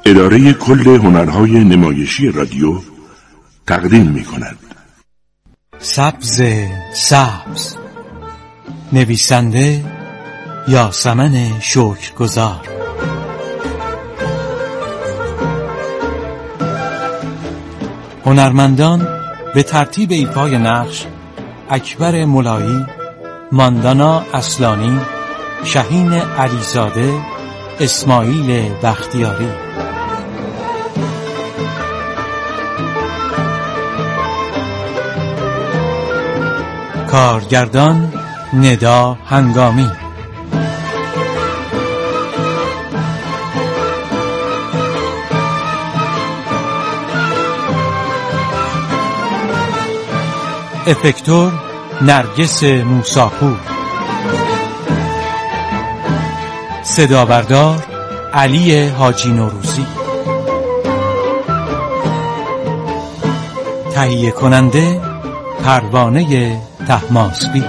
اداره کل هنرهای نمایشی رادیو تقدیم می‌کند. سبز سبز، نویسنده یاسمن شکرگزار. هنرمندان به ترتیب ایفای نقش: اکبر ملایی، ماندانا اصلانی، شهین علیزاده، اسماعیل بختیاری. کارگردان ندا هنگامی. افکتور نرگس موساپور. صدابردار علی حاجی نوروزی. تهیه کننده پروانه طهماسبی.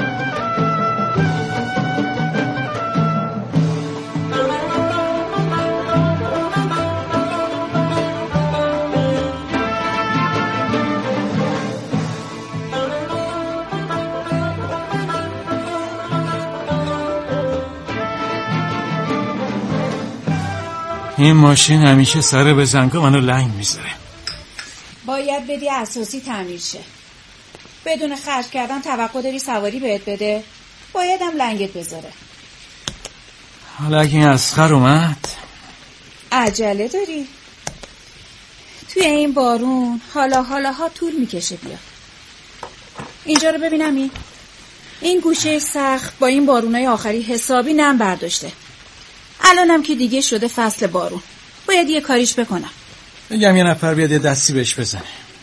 این ماشین همیشه سر به زنگا منو لنگ میذاره. باید بدی اساسی تعمیر شه. بدون خرج کردن توقع داری سواری بهت بده؟ بایدم لنگت بذاره. حالا اگه این اصغر اومد؟ عجله داری؟ توی این بارون حالا طول میکشه. بیا اینجا رو ببینم. این گوشه سقف با این بارونای آخری حسابی نم برداشته. الانم که دیگه شده فصل بارون، باید یه کاریش بکنم. بگم یه نفر بیاد یه دستی بهش بزنه.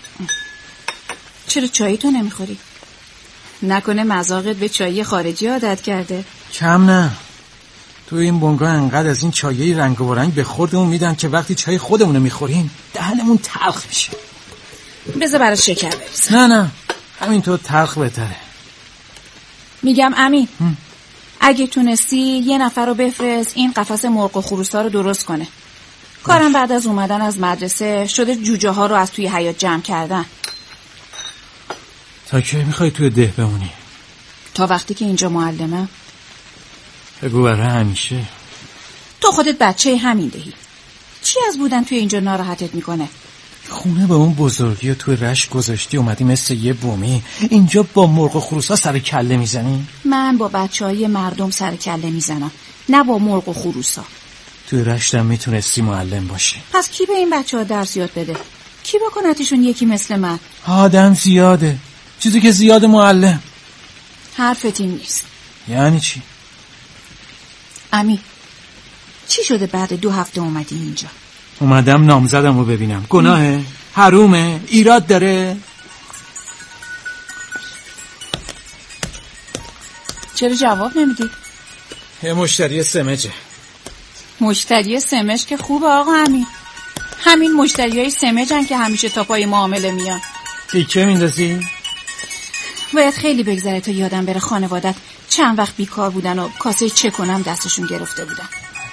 چرا چایی تو نمیخوری؟ نکنه مذاقت به چایی خارجی عادت کرده؟ کم نه. تو این بنگاه انقدر از این چایی رنگ و رنگ به خودمون میدن که وقتی چای خودمونو میخوریم دهنمون تلخ میشه. بذار برای شکر بریزم. نه همینطور تلخ بهتره. میگم امین، اگه تونستی یه نفر رو بفرست این قفس مرغ و خروسا رو درست کنه. کارم بعد از اومدن از مدرسه شده جوجه ها رو از توی حیاط جمع کردن. تا کی میخوای توی ده بمونی؟ تا وقتی که اینجا معلمم. بگو برای همیشه. تو خودت بچه همین دهی. چی از بودن توی اینجا ناراحتت میکنه؟ خونه به اون بزرگی و توی رشت گذاشتی اومدی مثل یه بومی اینجا با مرغ و خروسا سر کله میزنی؟ من با بچهای مردم سر کله میزنم، نه با مرغ و خروسا. توی رشتم میتونستی معلم باشی. پس کی به این بچه‌ها درس یاد بده؟ کی بکنتشون یکی مثل من؟ آدم زیاده، چیزی که زیاد معلم. حرفت این نیست. یعنی چی؟ امی، چی شده بعد 2 هفته اومدی اینجا؟ اومدم نامزدم رو ببینم. گناهه؟ حرومه؟ ایراد داره؟ چرا جواب نمیدی؟ یه مشتری سمجه. مشتری سمج که خوبه آقا امین. همین مشتریای سمجن که همیشه تا پای معامله میان. تیکه میندازی؟ باید خیلی بگذره تا یادم بره خانوادت چند وقت بیکار بودن و کاسه چه کنم دستشون گرفته بودن.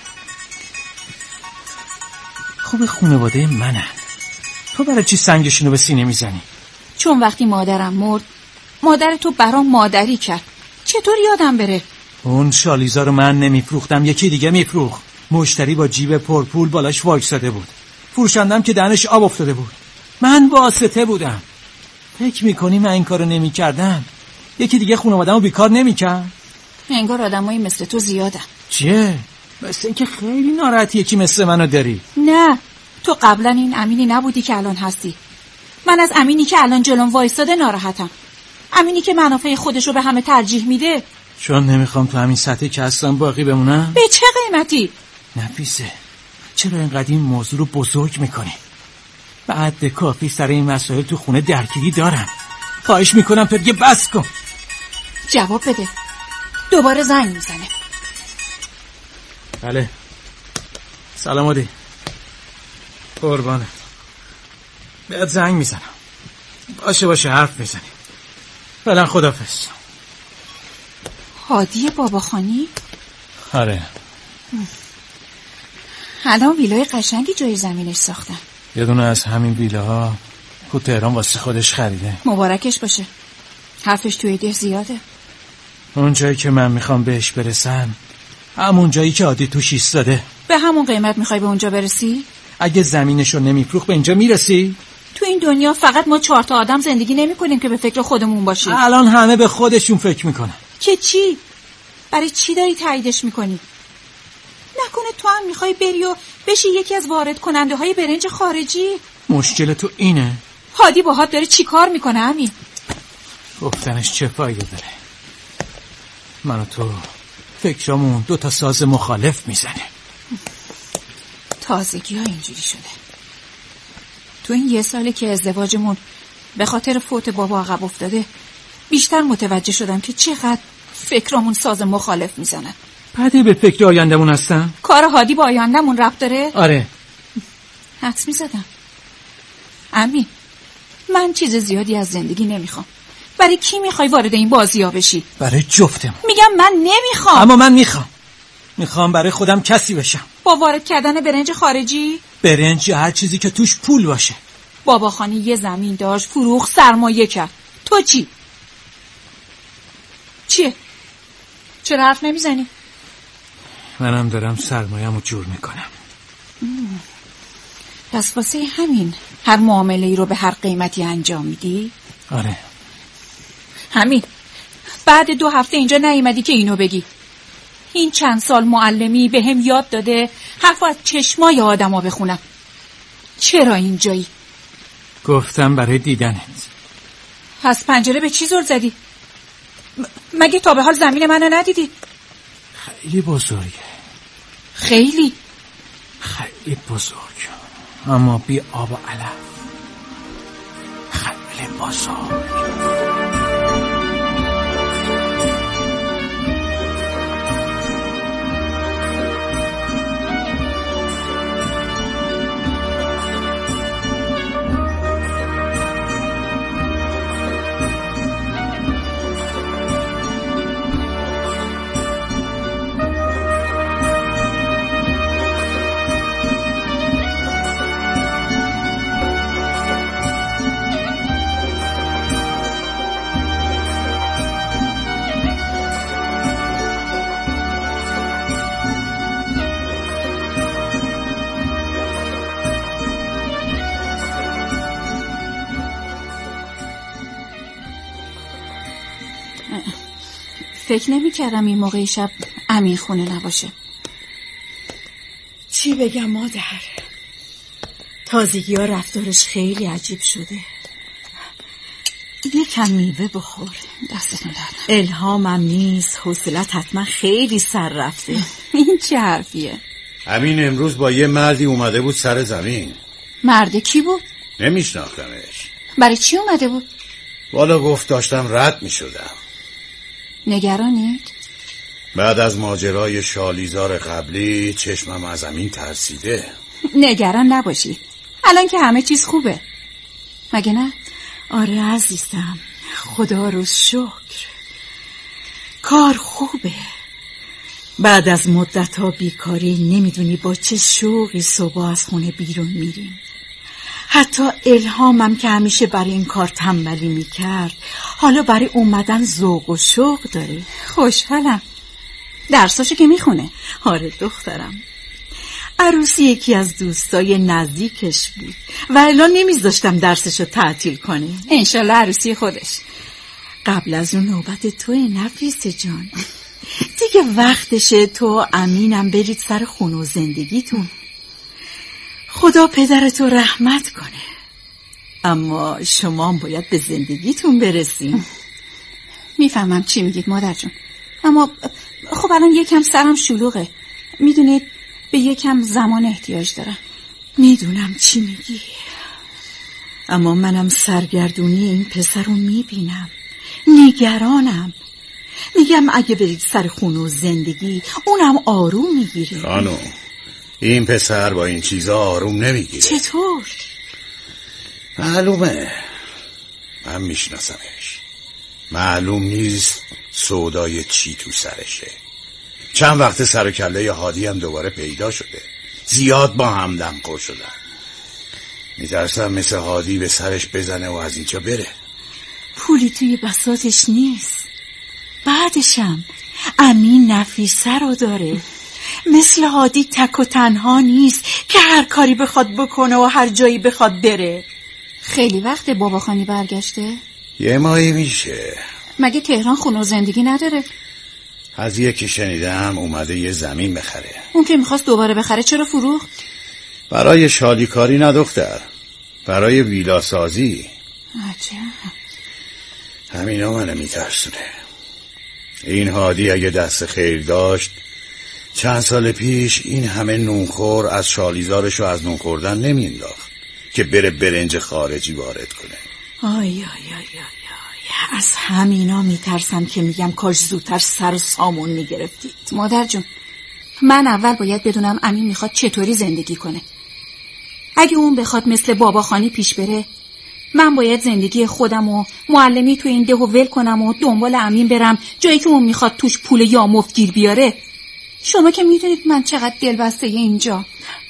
خوب خانواده منه. تو برای چی سنگشونو به سینه میزنی؟ چون وقتی مادرم مرد مادر تو برام مادری کرد. چطور یادم بره؟ اون شالیزا رو من نمیفروختم، یکی دیگه میفروخت. مشتری با جیب پرپول بالاش وایساده بود. فروشندم که دهنش آب افتاده بود. من واسطه بودم. فکر میکنی من این کارو نمیکردم؟ یکی دیگه خانواده‌مو بیکار نمیکرد؟ انگار آدمایی مثل تو زیادن. چیه؟ مثل اینکه خیلی ناراحتی یکی مثل منو داری. نه، تو قبلا این امینی نبودی که الان هستی. من از امینی که الان جلوم وایساده ناراحتم. امینی که منافع خودشو به همه ترجیح میده. چون نمیخوام تو همین سطحی که هستم باقی بمونم؟ به چه قیمتی؟ نفیسه، چرا اینقدر این موضوع رو بزرگ میکنی؟ بعد کافی سر این مسائل تو خونه درگیری دارم. خواهش میکنم تو دیگه بس کن. جواب بده. دوباره زنگ میزنه. بله. سلام عادی. قربانه. بهت زنگ میزنم. باشه حرف میزنیم. فعلا خدافظ. هادی باباخانی؟ آره. الان ویلای قشنگی جای زمینش ساختن. یه دونه از همین ویلاها تو تهران واسه خودش خریده. مبارکش باشه. حرفش توی ده زیاده. اون جایی که من میخوام بهش برسم همون جایی که عادی توش ایستاده. به همون قیمت میخوای به اونجا برسی؟ اگه زمینشو نمیفروخت به اینجا میرسی؟ تو این دنیا فقط ما 4 تا آدم زندگی نمی کنیم که به فکر خودمون باشیم. الان همه به خودشون فکر میکنن. که چی؟ برای چی داری تاییدش میکنی؟ نکنه تو هم میخوای بری و بشی یکی از وارد کننده های برنج خارجی؟ مشکل تو اینه؟ هادی باهات داره چی کار میکنه همین؟ گفتنش چه فایده داره؟ من و تو فکرامون 2 تا ساز مخالف میزنه. تازگی ها اینجوری شده. تو این 1 ساله که ازدواجمون به خاطر فوت بابا عقب افتاده بیشتر متوجه شدم که چقدر فکرامون ساز مخالف میزنن. بعد به فکر آیندمون هستن؟ کار هادی با آیندمون ربط داره؟ آره. حدس میزدم. امین، من چیز زیادی از زندگی نمیخوام. برای کی میخوای وارد این بازی ها بشی؟ برای جفتمون. میگم من نمیخوام. اما من میخوام برای خودم کسی بشم. با وارد کردن برنج خارجی؟ برنج هر چیزی که توش پول باشه. بابا خانی یه زمین داشت، فروخت، سرمایه کرد. تو چی؟ چیه؟ چرا حرف نمیزنی؟ منم دارم سرمایه‌مو جور میکنم. پس واسه همین هر معامله ای رو به هر قیمتی انجام میدی؟ آره. همین. بعد 2 هفته اینجا نیومدی که اینو بگی. این چند سال معلمی به هم یاد داده حرف از چشمای آدم ها بخونم. چرا اینجایی؟ گفتم برای دیدنت. پس پنجره به چی زل زدی؟ مگه تا به حال زمین منو ندیدی؟ خیلی بزرگه. خیلی بزرگ، اما بی آب و علف. خیلی بزرگ. فکر نمی کردم این موقع شب امین خونه نباشه. چی بگم مادر؟ تازگی ها رفتارش خیلی عجیب شده. یکم میوه بخور. دستتون درد. الهامم نیست، حوصله‌ت حتما خیلی سر رفته. این چه حرفیه؟ امین امروز با یه مردی اومده بود سر زمین. مرد کی بود؟ نمیشناختمش. برای چی اومده بود؟ والا گفت داشتم رد میشدم. نگرانید؟ بعد از ماجرای شالیزار قبلی چشمم از امین ترسیده. نگران نباشی، الان که همه چیز خوبه، مگه نه؟ آره عزیزم، خدا رو شکر. کار خوبه. بعد از مدت‌ها بیکاری نمیدونی با چه شوقی صبح از خونه بیرون میریم. حتی الهامم که همیشه برای این کار تنبلی میکرد حالا برای اومدن ذوق و شوق داره. خوشحالم. درساشو که میخونه؟ آره دخترم، عروسی یکی از دوستای نزدیکش بود و الان نمیذاشتم درسشو تعطیل کنه. انشالله عروسی خودش. قبل از اون نوبت توی نفیسه جان. دیگه وقتشه تو و امینم برید سر خونه و زندگیتون. خدا پدرتو رحمت کنه، اما شما هم باید به زندگیتون برسیم. میفهمم چی میگید مادر جون، اما خب الان یکم سرم شلوغه، میدونید به یکم زمان احتیاج دارم. میدونم چی میگی، اما منم سرگردونی این پسر رو میبینم، نگرانم. میگم اگه برید سر خونه و زندگی اونم آروم میگیره. خانم، این پسر با این چیزا آروم نمیگیره. چطور؟ معلومه، من میشناسمش. معلوم نیست سودای چی تو سرشه. چند وقت سر و کله هادی هم دوباره پیدا شده. زیاد با هم دمخور شدن. میترسم مثل هادی به سرش بزنه و از اینجا بره. پولی توی بساطش نیست. بعدشم امین نفیسه رو داره. مثل هادی تک و تنها نیست که هر کاری بخواد بکنه و هر جایی بخواد بره. خیلی وقت باباخانی برگشته؟ 1 ماهی میشه. مگه تهران خونه و زندگی نداره؟ از یکی شنیدم اومده یه زمین بخره. اون که میخواست دوباره بخره چرا فروخت؟ برای شالیکاری نه دختر، برای ویلا سازی. عجب. همینا منو میترسونه. این هادی اگه دست خیر داشت چند سال پیش این همه نونخور از شالیزارشو از نون خوردن نمینداخت که بره برنج خارجی وارد کنه. آی آی آی آی آی. از همینا میترسم که میگم کاش زودتر سر و سامون میگرفتید. مادر جون، من اول باید بدونم امین میخواد چطوری زندگی کنه. اگه اون بخواد مثل باباخانی پیش بره، من باید زندگی خودم و معلمی تو این ده و ول کنم و دنبال امین برم جایی که اون میخواد توش پول یا مفت گیر بیاره. شما که میدونید من چقدر دلبسته اینجا.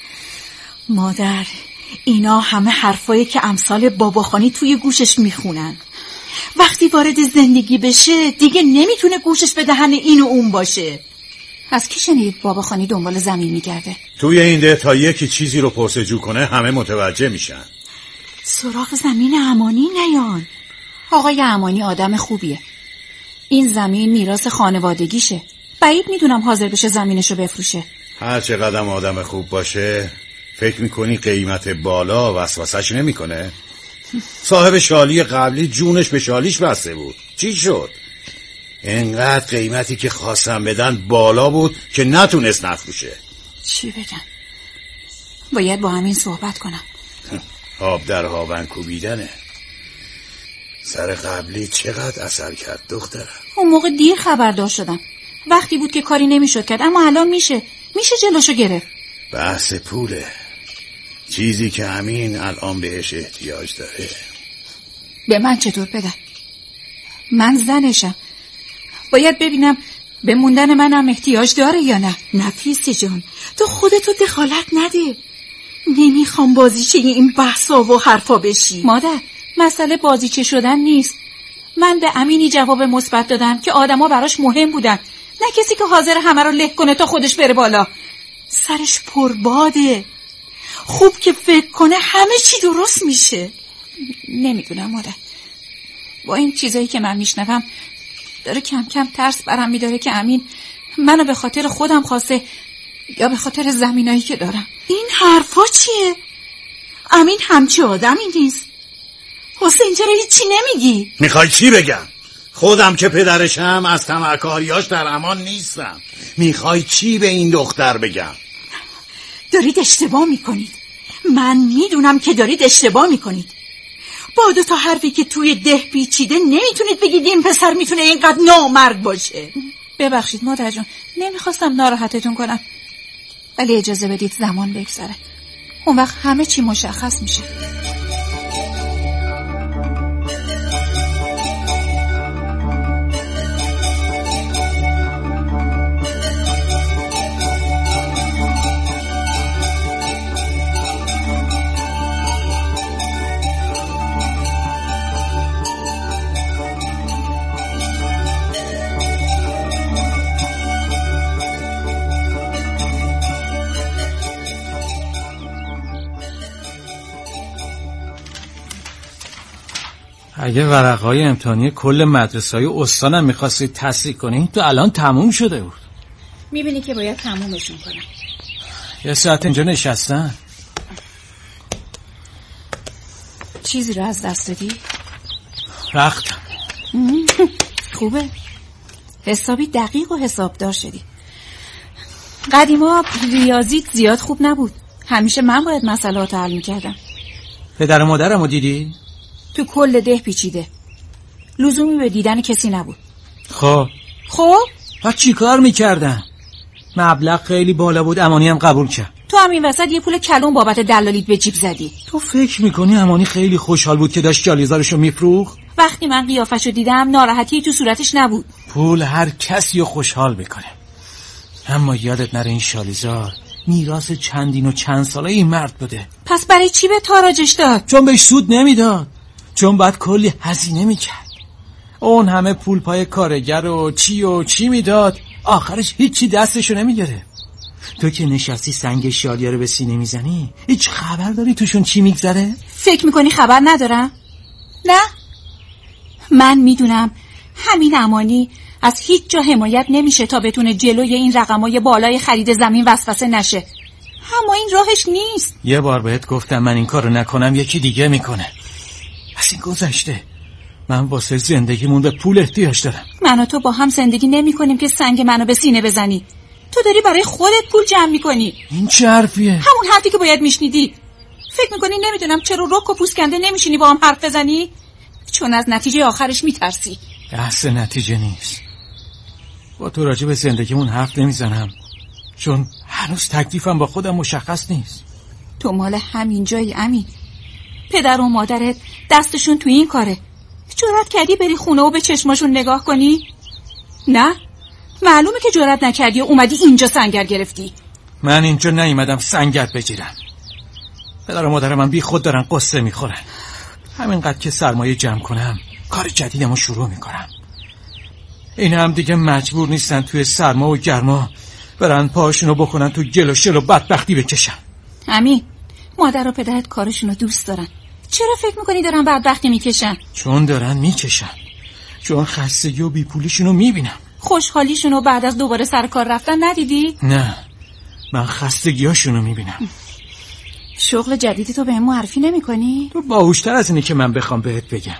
مادر، اینا همه حرفایی که امثال باباخانی توی گوشش میخونن. وقتی وارد زندگی بشه دیگه نمیتونه گوشش به دهن این و اون باشه. از کی شنید باباخانی دنبال زمین میگرده؟ توی این ده تا یکی چیزی رو پرسجو کنه همه متوجه میشن. سراغ زمین امانی نیان. آقای امانی آدم خوبیه. این زمین میراث خانوادگیشه. بعید میدونم حاضر بشه زمینشو بفروشه. هر چقدر آدم خوب باشه فکر میکنی قیمت بالا وسوسش نمیکنه؟ صاحب شالی قبلی جونش به شالیش بسته بود. چی شد؟ انقدر قیمتی که خواستم بدن بالا بود که نتونست نفروشه. چی بگم؟ باید با همین صحبت کنم. آب در هاون کوبیدنه. سر قبلی چقدر اثر کرد دخترم. اون موقع دیر خبردار شدم. وقتی بود که کاری نمیشد کرد، اما الان میشه جلوشو گرفت. بحث پوله، چیزی که امین الان بهش احتیاج داره. به من چطور پدر؟ من زنشم، باید ببینم به موندن منم احتیاج داره یا نه. نفیسی جان، تو خودتو دخالت نده. نمیخوام بازیچه این بحثا و حرفا بشی. مادر، مسئله بازیچه شدن نیست. من به امینی جواب مثبت دادم که آدما براش مهم بودن، نه کسی که حاضر همه رو له کنه تا خودش بره بالا. سرش پرباده. خوب که فکر کنه همه چی درست میشه. نمیدونم مادر، با این چیزایی که من میشنوم داره کم کم ترس برم میداره که امین منو به خاطر خودم خواسته یا به خاطر زمینایی که دارم. این حرفا چیه؟ امین همچی آدمی نیست. حسین چرا هیچی نمیگی؟ میخوای چی بگم؟ خودم که پدرشم از طمعکاریاش در امان نیستم. میخوای چی به این دختر بگم؟ دارید اشتباه میکنید. من میدونم که دارید اشتباه میکنید. با 2 تا حرفی که توی ده پیچیده نمیتونید بگید این پسر میتونه اینقدر نامرد باشه. ببخشید مادر جون، نمیخواستم ناراحتتون کنم، ولی اجازه بدید زمان بگذره، اون وقت همه چی مشخص میشه. اگه ورقهای امتحانی کل مدرسه‌های استانم می‌خواستید تصحیح کنین تو الان تموم شده بود. می‌بینی که باید تمومشون کنم. یه ساعت اینجا نشستن. چیزی رو از دست دادی؟ رختم. خوبه، حسابی دقیق و حسابدار شدی. قدیما ریاضیت زیاد خوب نبود، همیشه من باید مسئلات حل می‌کردم. پدر و مادرمو دیدی؟ تو کل ده پیچیده، لزومی به دیدن کسی نبود. خب بعد چی کار میکردن؟ مبلغ خیلی بالا بود، امانی هم قبول کرد. تو هم این وسط یه پول کلون بابت دلالیت به جیب زدی. تو فکر میکنی امانی خیلی خوشحال بود که داشت جالیزارشو میفروخت؟ وقتی من قیافشو دیدم ناراحتی تو صورتش نبود. پول هر کسی رو خوشحال میکنه، اما یادت نره این شالیزار میراث چندین و چند ساله این مرد بوده. پس برای چی به تاراجش داد؟ چون بهش سود نمیداد، چون باید کلی هزینه میکرد. اون همه پول پای کارگر و چی میداد، آخرش هیچی دستشو نمیگیره. تو که نشستی سنگ شالیه رو به سینه میزنی، هیچ خبر داری توشون چی میگذره؟ فکر میکنی خبر ندارم؟ نه، من میدونم همین امانی از هیچ جا حمایت نمیشه تا بتونه جلوی این رقمای بالای خرید زمین وسوسه نشه. اما این راهش نیست. یه بار بهت گفتم من این کارو نکنم یکی دیگه میکنه. از این گذشته. من واسه زندگیمون به پول احتیاج دارم. من و تو با هم زندگی نمی کنیم که سنگ منو به سینه بزنی. تو داری برای خودت پول جمع میکنی. این چه حرفیه؟ همون حرفی که باید میشنیدی. فکر میکنی نمیدونم چرا رک و پوست کنده نمیشینی با هم حرف بزنی؟ چون از نتیجه آخرش میترسی. بحث نتیجه نیست. با تو راجع به زندگیمون حرف نمیزنم، چون هنوز تکلیفم با خودم مشخص نیست. تو مال همین جایی امین. پدر و مادرت دستشون تو این کاره. جرأت کردی بری خونه و به چشماشون نگاه کنی؟ نه، معلومه که جرأت نکردی و اومدی اینجا سنگر گرفتی. من اینجا نیومدم سنگر بگیرم. پدر و مادر من بی خود دارن قصه میخورن. همینقدر که سرمایه جمع کنم کار جدیدمو شروع میکنم. این هم دیگه مجبور نیستن توی سرما و گرما برن پاشونو بکنن تو گل و شل و بدبختی بکشن. امین، مادر و پدرت کارشونو دوست دارن. چرا فکر میکنی دارن بدبختی میکشن؟ چون دارن میکشن. چون خستگی و بیپولیشونو میبینم. خوشحالیشونو بعد از دوباره سر کار رفتن ندیدی؟ نه، من خستگیاشونو میبینم. شغل جدیدی تو بهم معرفی نمیکنی؟ تو باهوشتر از اینی که من بخوام بهت بگم.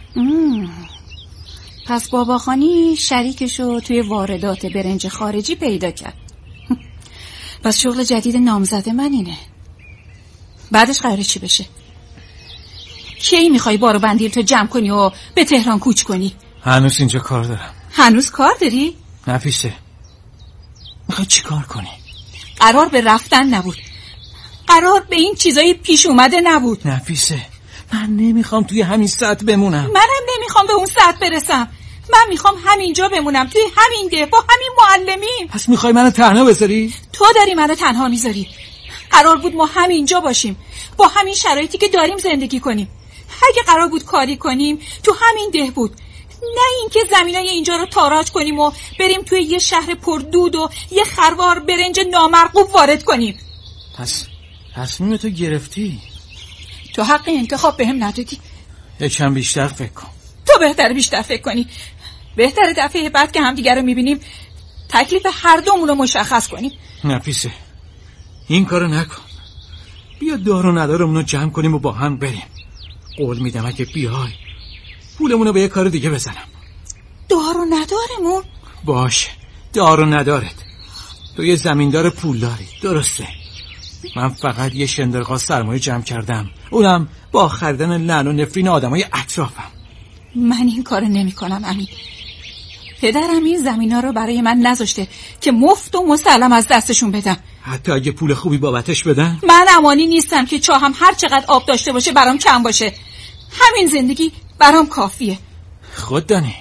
پس باباخانی شریکشو توی واردات برنج خارجی پیدا کرد. پس شغل جدید نامزد من اینه. بعدش قراره چی بشه؟ کی میخوای بارو بندیل تو جمع کنی و به تهران کوچ کنی؟ هنوز اینجا کار دارم. هنوز کار داری؟ نفیسه، میخوای چی کار کنی؟ قرار به رفتن نبود، قرار به این چیزایی پیش اومده نبود. نفیسه، من نمیخوام توی همین سطح بمونم. منم نمیخوام به اون سطح برسم. من میخوام همینجا بمونم، توی همین ده، با همین معلمین. پس میخوای منو تنها بذاری؟ تو داری منو تنها میذاری. قرار بود ما همینجا باشیم، با همین شرایطی که داریم زندگی کنیم. اگه قرار بود کاری کنیم تو همین ده بود، نه اینکه زمینای اینجا رو تاراج کنیم و بریم توی یه شهر پردود و یه خروار برنج نامرغوب وارد کنیم. پس تصمیم تو گرفتی؟ تو حق انتخاب بهم ندادی. یکم بیشتر فکر کن. تو بهتره بیشتر فکر کنی. بهتره دفعه بعد که همدیگه رو میبینیم تکلیف هر دومون رو مشخص کنیم. نفیسه، این کارو نکن. بیا دار و ندارمون رو جمع کنیم و با هم بریم. قول میدم اگه بیای پولمون رو به یه کار دیگه بزنم. دار و ندارمون؟ باشه، دار و ندارت. تو یه زمیندار پول داری، درسته. من فقط یه شندرقا سرمایه جمع کردم، اونم با خریدن لعن و نفرین آدمای اطرافم. من این کارو نمی کنم امین. پدرم این زمینا رو برای من نذاشته که مفت و مسلم از دستشون بدم. حتی اگه پول خوبی بابتش بدن؟ من امانی نیستم که چاهم هر چقدر آب داشته باشه برام کم باشه. همین زندگی برام کافیه. خود دانی.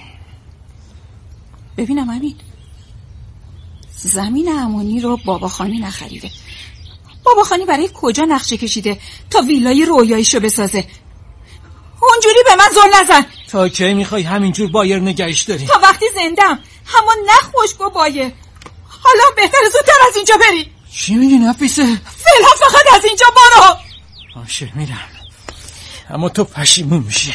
ببینم امین، زمین امانی رو باباخانی نخریده. باباخانی برای کجا نقشه کشیده تا ویلای رویاییشو بسازه؟ اونجوری به من زل نزن. تا کی میخوای همینجور بایر نگهش داری؟ تا وقتی زندم. اما نخوش و بایر. حالا بهتره زودتر از اینجا بری. چی میگی نفیسه؟ فعلا فقط از اینجا برو. باشه میرم، اما تو پشیمون میشی.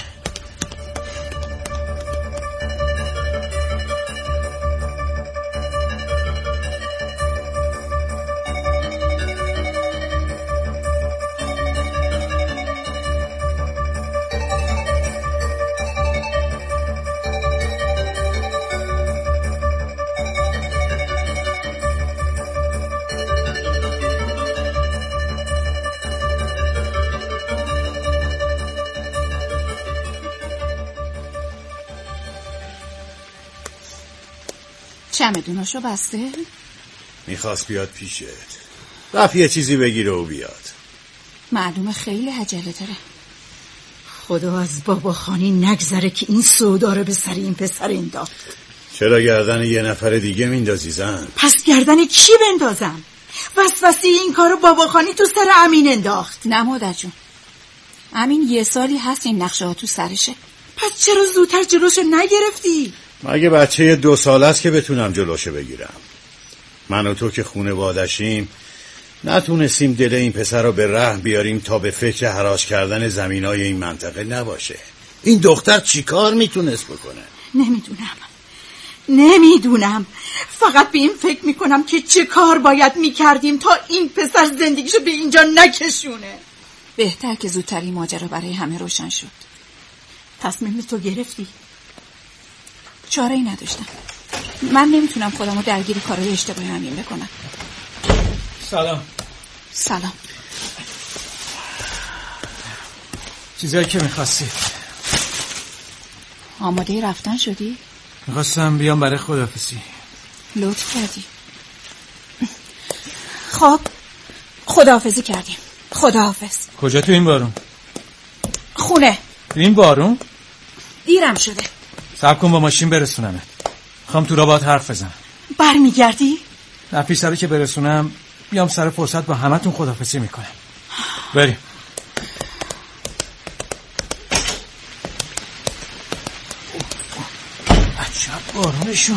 چمدوناشو بسته؟ میخواست بیاد پیشت، رفت یه چیزی بگیره و بیاد. معلومه خیلی عجله داره. خدا از باباخانی نگذره که این سودا رو به سر این پسر انداخت. چرا گردن یه نفر دیگه میندازی زن؟ پس گردن کی بندازم؟ وسوسه این کارو بابا خانی تو سر امین انداخت. نه مادر جون، امین 1 سالی هست این نقشه ها تو سرشه. پس چرا زودتر جلوشو نگرفتی؟ مگه بچه 2 ساله است که بتونم جلوشو بگیرم؟ من و تو که خونوادشیم نتونستیم دل این پسر رو به رحم بیاریم تا به فکر هراس کردن زمینای این منطقه نباشه. این دختر چی کار میتونست بکنه؟ نمیدونم. فقط به این فکر میکنم که چه کار باید میکردیم تا این پسر زندگیشو به اینجا نکشونه. بهتر که زودتر این ماجرا برای همه روشن شد. تصمیم تو گرفتی؟ چاره‌ای نداشتم. من نمیتونم خودمو درگیر کارهای اشتباهی امین بکنم. سلام. چیزایی که میخواستید. آماده رفتن شدی؟ میخواستم بیام برای خداحافظی. لطف کردی. خب خداحافظی کردیم. خداحافظ. کجا تو این بارون؟ خونه. تو این بارون؟ دیرم شده. صبر کن با ماشین برسونمت. میخوام تو را باهات حرف بزنم. برمیگردی؟ نفیسه رو که برسونم بیام سر فرصت با همتون خداحافظی میکنم. بریم. عجب بارونشون.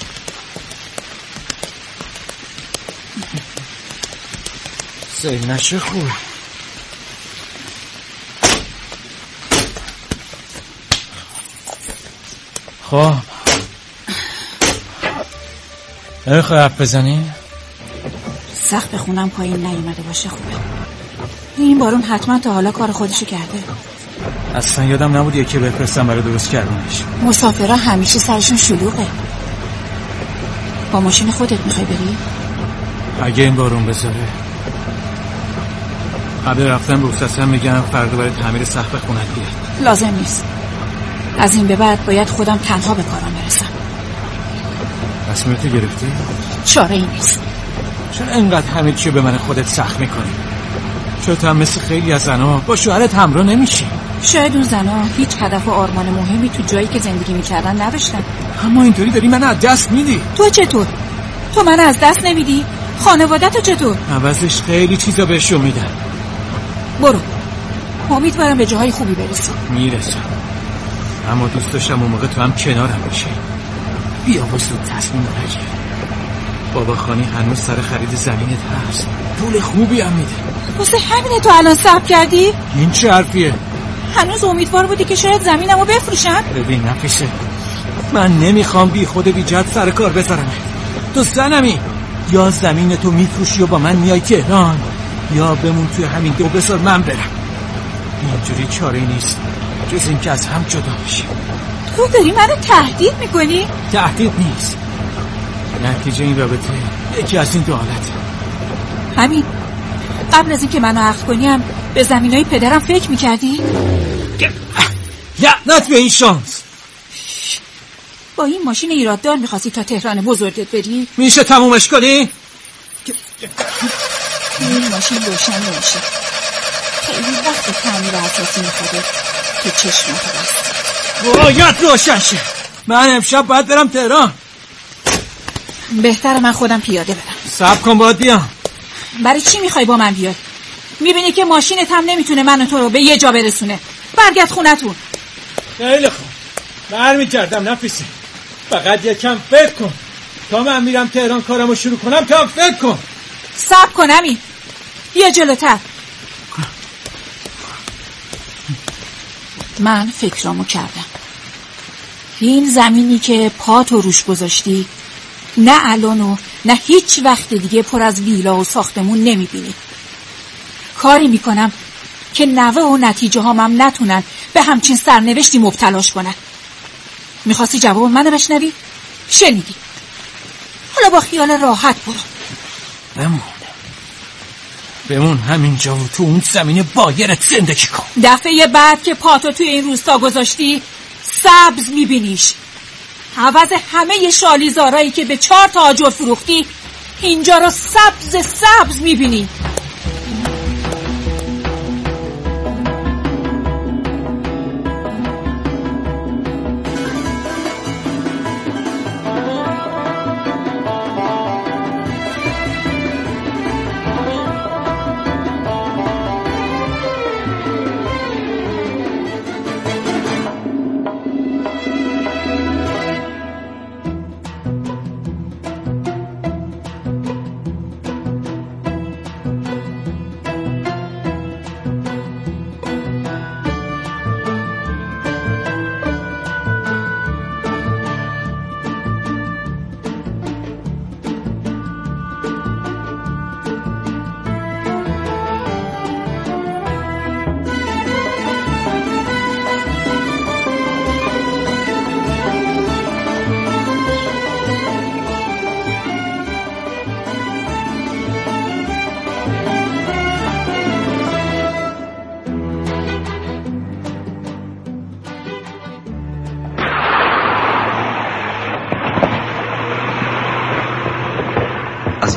سیل نشه خوبه. خب نمیخوای حرف بزنی؟ سقف خونم پایین نیومده باشه خوبه. این بارون حتما تا حالا کار خودشو کرده. اصلا یادم نبود یکی بفرستم برای درست کردنش. مسافرها همیشه سرشون شلوغه. با ماشین خودت میخوای بری؟ اگه این بارون بذاره قبل رفتن به استادم میگم فردا برای تعمیر سقف خونت بیاد. لازم نیست. از این به بعد باید خودم تنها به کارم برسم. تصمیمت گرفتی؟ چاره ای نیست. چرا اینقدر همه چیو به من خودت سخت میکنی؟ چرا تو هم مثل خیلی از زنها با شوهرت همراه نمیشی؟ شاید اون زنها هیچ هدف و آرمان مهمی تو جایی که زندگی میکردن نداشتن. اما اینطوری داری من از دست میدی. تو چطور؟ تو من از دست نمیدی؟ خانواده‌تو چطور؟ عوضش خیلی چیزا بهشون میدم. برو. امیدوارم به جاهای خوبی برسی. میرسم. اما دوست داشتم اون موقع تو هم کنارم باشی. بیا با زود تصمیم بگیر. بابا خانی هنوز سر خرید زمینت هست. پول خوبی هم میده. واسه همینه تو الان صبر کردی؟ این چه حرفیه؟ هنوز امیدوار بودی که شاید زمینمو بفروشم؟ ببین نفیسه، من نمیخوام بی خود بی جد سر کار بذارم. تو زنمی. یا زمین تو میفروشی و با من میای تهران، یا بمون توی همین دو بذار من برم. اینجوری چاره نیست جز این که از هم جدا بشیم. تو داری منو تهدید میکنی؟ تهدید نیست. نتیجه این رابطه یکی از این دو حالته. همین. قبل از این که منو عقد کنیم به زمینای پدرم فکر میکردی؟ لعنت به این شانس. با این ماشین ایراددار میخواستی تا تهران بزرگت بری؟ میشه تمومش کنی؟ این ماشین روشن نمیشه. خیلی وقت تعمیر اساسی میخواد که چشمتو بست. باید روشن شه. من امشب باید برم تهران. بهتره من خودم پیاده برم. صبر کن باید بیام. برای چی میخوای با من بیای؟ میبینی که ماشینت هم نمیتونه من و تو رو به یه جا برسونه. برگرد خونتون. خیلی خوب، برمیگردم نفیسی. فقط یکم فکر کن. تا من میرم تهران کارمو شروع کنم تا فکر کن. صبر کن همین. یه جلوتر. من فکرامو کردم. این زمینی که پا تو روش گذاشتی نه الان و نه هیچ وقت دیگه پر از ویلا و ساختمون نمیبینی. کاری میکنم که نوه و نتیجه هامم نتونن به همچین سرنوشتی مبتلاش کنن. میخواستی جواب منو بشنوی؟ شنیدی. حالا با خیال راحت برو. بمون همینجا و تو اون زمین بایرت زندگی کن. دفعه بعد که پاتو توی این روستا گذاشتی سبز میبینیش. عوض همه شالیزارایی که به 4 تا آجر فروختی اینجا رو سبز میبینی.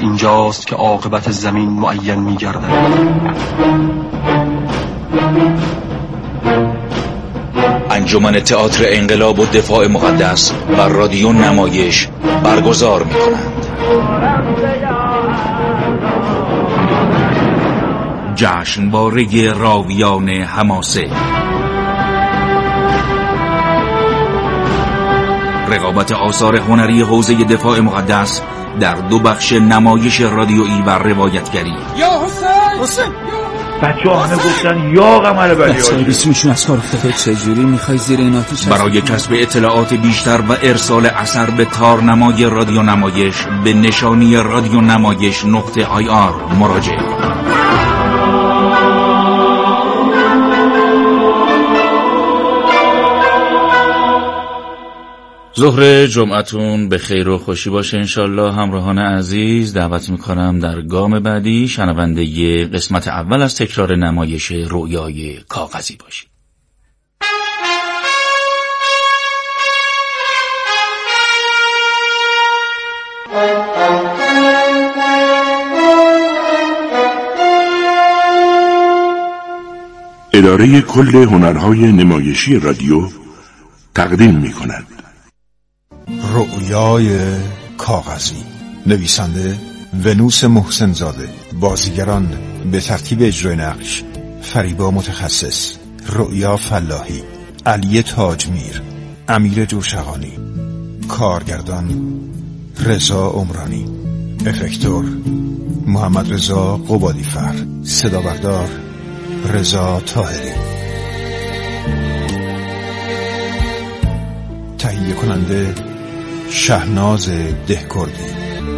اینجاست که عاقبت زمین معین می‌گردد. انجمن تئاتر انقلاب و دفاع مقدس و رادیو نمایش برگزار می‌کنند. جشنواره راویان حماسه. رقابت آثار هنری حوزه دفاع مقدس در 2 بخش نمایش رادیویی و روایتگری. یا حسین بچه‌ها همه گفتن یا قمر بلیاجی. بسیمشون از کار افتاده. چجوری میخوای زیر این آتش برای کسب اطلاعات بیشتر و ارسال اثر به تارنمای رادیو نمایش به نشانی رادیو نمایش.ir مراجعه کنید. ظهر جمعتون به خیر و خوشی باشه انشالله. همراهان عزیز، دعوت میکنم در گام بعدی شنونده ی قسمت اول از تکرار نمایش رؤیای کاغذی باشید. اداره کل هنرهای نمایشی رادیو تقدیم میکند رؤیای کاغذی. نویسنده ونوس محسن زاده. بازیگران به ترتیب اجرای نقش: فریبا متخصص، رؤیا فلاحی، علی تاجمیر، امیر جوشقانی. کارگردان رضا عمرانی. افکتور محمد رضا قبادیفر. صدا بردار رضا طاهری. تهیه کننده شهناز دهکردی.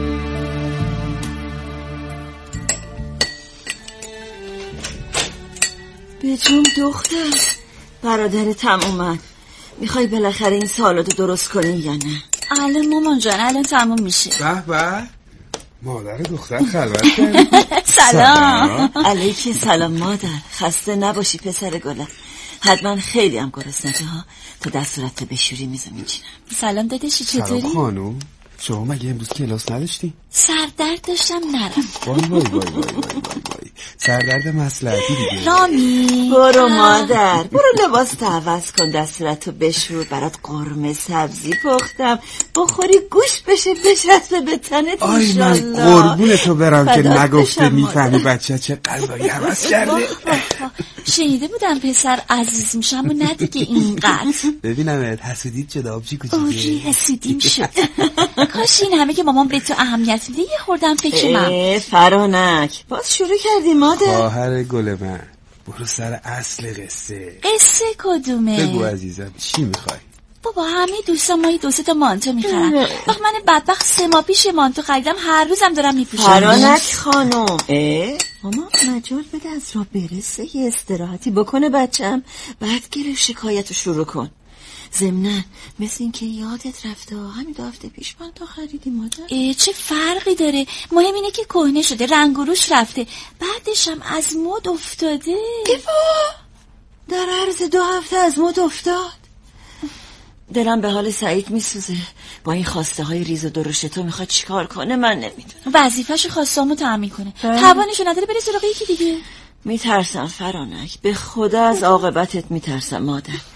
به جون دختر، برادرت هم اومد. میخوای بالاخره این سالادو درست کنی یا نه؟ الان مامان جان، الان تموم میشه. به مادر دختر خلوت کرد. سلام. علیک سلام مادر. خسته نباشی پسر گلم. حتما خیلی هم گرسنته ها. تا دستورت بشوری میزو میچینم. سلام داداشی، چطوری؟ سلام خانوم. شما مگه امروز کلاس نداشتی؟ سردرد داشتم نرم. وای سردرد مصلحتی دیگه. رامی برو مادر، برو لباس عوض کن، دستورتو بشور. برات قرمه سبزی پختم، بخوری گوش بشه بچسبه به تنت. آی من قربونتو برم که نگفته میفهمی بچه چه غذایی عوض کرده. شنیده بودم پسر عزیز میشم و نه دیگه اینقدر. ببینم حسودیت چه دابجی کوچیکه. اوری حسودیم شد. کاش این همه که مامان به تو اهمیت میده یه خوردم فکر من. فرانک باز شروع کردی مادر. خواهر گل من، برو سر اصل قصه. قصه کدومه؟ بگو عزیزم چی میخوای؟ بابا همه دوستان ما 2-3 تا مانتو میخرن. وقت من بدبخت 3 ماه پیش مانتو خریدم، هر روزم دارم میپوشم. فرانک خانم، ماما مجال بده از راه برسه، یه استراحتی بکنه بچم، بعد گره شکایتو شروع کن. ضمناً مثل این که یادت رفته همین 2 هفته پیش مانتو خریدی مادر. چه فرقی داره؟ مهم اینه که کهنه شده، رنگ و روش رفته، بعدش هم از مد افتاده. در عرض 2 هفته از مد افتاد. دلم به حال سعید میسوزه. با این خواسته های ریز و درشت تو میخواد چیکار کنه من نمیدونم. وظیفه‌شو خواستامو تأمین کنه. توانشو نداره بره سراغ یکی دیگه. میترسم فرانک، به خدا از عاقبتت میترسم مادر.